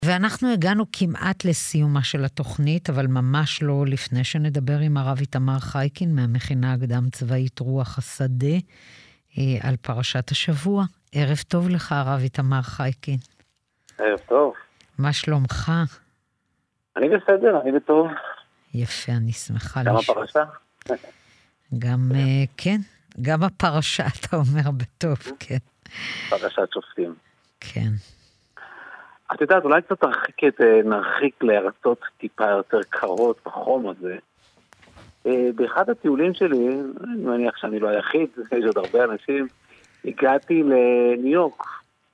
ואנחנו הגענו כמעט לסיומה של התוכנית, אבל ממש לא לפני שנדבר עם הרב איתמר חייקין מהמכינה הקדם צבאית רוח השדה על פרשת השבוע. ערב טוב לך, הרב איתמר חייקין. ערב טוב. מה שלומך? אני בסדר, אני בטוב. יפה, אני שמחה גם הפרשה? גם, כן, גם הפרשה, אתה אומר בטוב, כן. פרשת שופטים. כן. את יודעת, אולי קצת נרחיק לארצות טיפה יותר קרות בחום הזה. באחד הטיולים שלי, אני מניח שאני לא היחיד, יש עוד הרבה אנשים, הגעתי לניו יורק,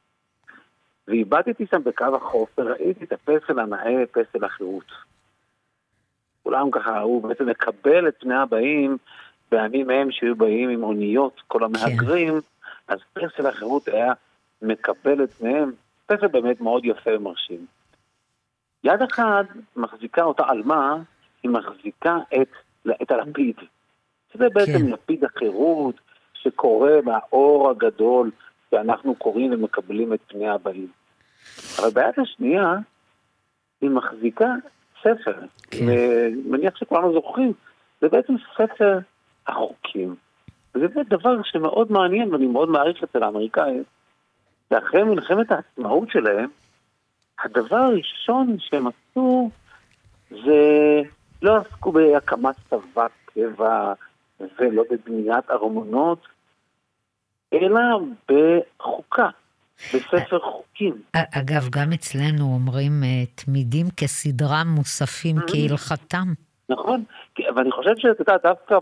ואיבדתי שם בקו החוף, וראיתי את הפסל הנאה, פסל החירות. כולם ככה, הוא בעצם מקבל את פני הבאים, בימים מהם שהיו באים עם אוניות, כל המהגרים, אז פסל החירות היה מקבל את פניהם, פסל באמת מאוד יפה ומרשים. יד אחד מחזיקה אותה אלמה, היא מחזיקה את הלפיד. שזה בעצם לפיד החירות, שקורא מהאור הגדול, שאנחנו קוראים ומקבלים את פני הבאים. אבל ביד השנייה, היא מחזיקה ספר. ומניח שכולנו זוכרים, זה בעצם ספר החוקים. וזה באמת דבר שמאוד מעניין, ואני מאוד מעריך אצל האמריקאים, ואחרי מלחמת העצמאות שלהם, הדבר הראשון שהם עשו, זה לא עסקו בהקמת צבא קבע, ולא בבניית ארמונות, אלא בחוקה, בספר חוקים. אגב, גם אצלנו אומרים תמידים כסדרם מוספים כהלכתם. נכון, ואני חושב שאתה דווקא,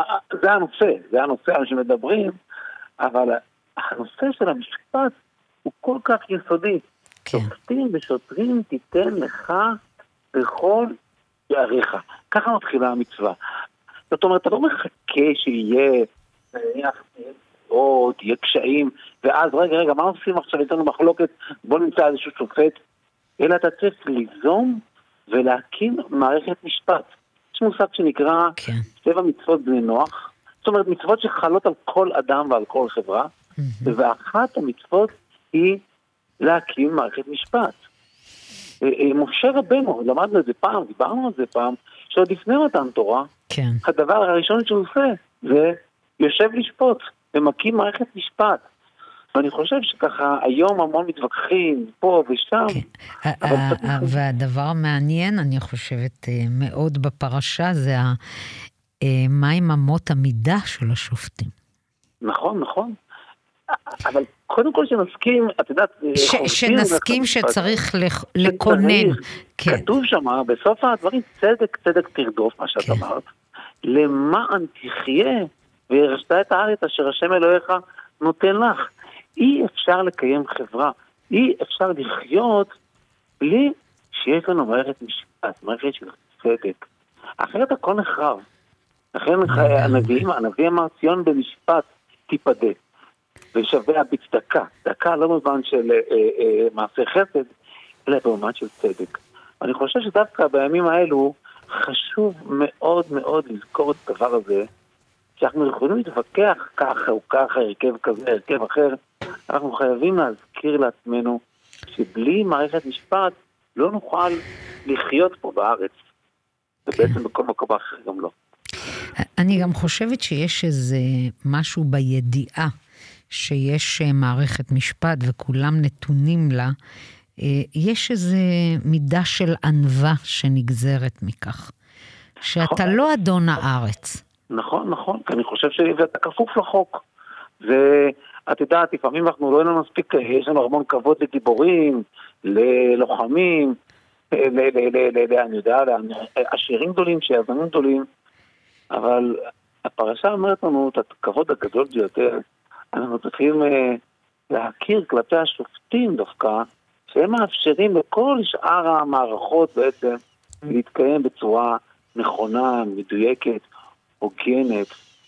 זה הנושא שמדברים, אבל הנושא של המשפט הוא כל כך יסודי. שופטים ושוטרים תיתן לך בכל שעריך. ככה מתחילה המצווה. זאת אומרת, אתה לא מחכה שיהיה, או תהיה קשיים, ואז רגע, מה עושים עכשיו? איתנו מחלוקת, בוא נמצא איזשהו שופט, אלא אתה צריך ליזום ולהקים מערכת משפט. יש מושג שנקרא 7 מצוות בני נוח, זאת אומרת מצוות שחלות על כל אדם ועל כל חברה, ואחת המצוות היא להקים מערכת משפט. משה רבנו, למדנו את זה פעם, דיברנו על זה פעם, שעוד לפני מתן תורה, הדבר הראשון שהוא עושה זה יושב לשפוט ומקים מערכת משפט. ואני חושב שככה היום המון מתווכחים פה ושם. והדבר המעניין, אני חושבת מאוד בפרשה, זה מה עם אמות המידה של השופטים. נכון. אבל קודם כל שנסכים, את יודעת, שנסכים שצריך לקונן. כתוב שם, בסוף הדברים, צדק תרדוף, מה שאת אמרת. למען תחיה, וירשת את הארץ אשר השם אלוהיך נותן לך. אי אפשר לקיים חברה, אי אפשר לחיות בלי שיש לנו מערכת משפט, מערכת של צדק. אחרת הכל נחרב. לכן הנביא אמר ציון במשפט תיפדה. ושווה בצדקה, דקה לא במובן של מעשה חסד, אלא במובן של צדק. אני חושב שדווקא בימים האלו חשוב מאוד מאוד לזכור את הדבר הזה, שאנחנו יכולים להתווכח ככה או ככה, הרכב כזה, הרכב אחר, אנחנו חייבים להזכיר לעצמנו שבלי מערכת משפט לא נוכל לחיות פה בארץ, ובעצם בכל מקום אחר גם לא. אני גם חושבת שיש איזה משהו בידיעה, שיש מערכת משפט וכולם נתונים לה, יש איזה מידה של ענווה שנגזרת מכך, שאתה לא אדון הארץ. נכון, כי אני חושב שאתה כפוף לחוק. ואת יודעת, לפעמים אנחנו לא היינו מספיק, יש לנו המון כבוד לגיבורים, ללוחמים, אני יודע, לעשירים גדולים, שיזמים גדולים, אבל הפרשה אומרת לנו את הכבוד הגדול ביותר, אנחנו צריכים להכיר כלפי השופטים דווקא, שהם מאפשרים לכל שאר המערכות בעצם להתקיים בצורה נכונה, מדויקת, הוגנת.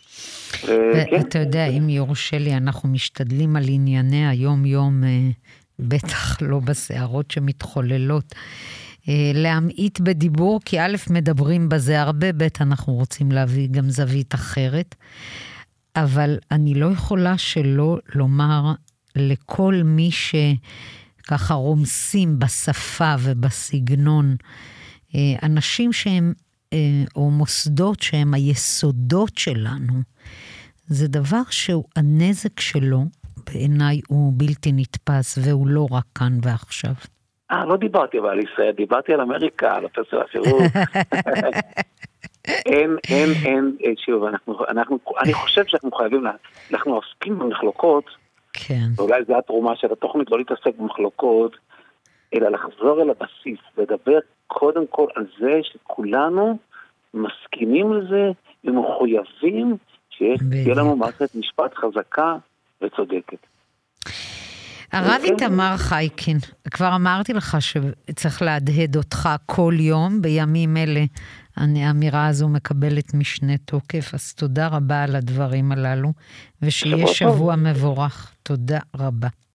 אתה יודע, אם יורשה לי, אנחנו משתדלים על ענייני היום-יום, בטח לא בסערות שמתחוללות, להמעיט בדיבור, כי א' מדברים בזה הרבה, ב' אנחנו רוצים להביא גם זווית אחרת, אבל אני לא יכולה שלא לומר לכל מי ככה רומסים בשפה ובסגנון, אנשים שהם, או מוסדות שהם היסודות שלנו, זה דבר שהוא הנזק שלו, בעיניי הוא בלתי נתפס, והוא לא רק כאן ועכשיו. לא דיברתי אבל על ישראל, דיברתי על אמריקה, על הפסל החירות. אין, שוב, אני חושב שאנחנו חייבים, אנחנו עוסקים במחלוקות, כן. ואולי זו התרומה של התוכנית, לא להתעסק במחלוקות, אלא לחזור אל הבסיס, לדבר קודם כל על זה שכולנו מסכימים לזה, ומחויבים שיהיה לנו מערכת משפט חזקה וצודקת. הרב איתמר חייקין, כבר אמרתי לך שצריך להדהד אותך כל יום, בימים אלה האמירה הזו מקבלת משנה תוקף, אז תודה רבה על הדברים הללו, ושיהיה שבוע מבורך. תודה רבה.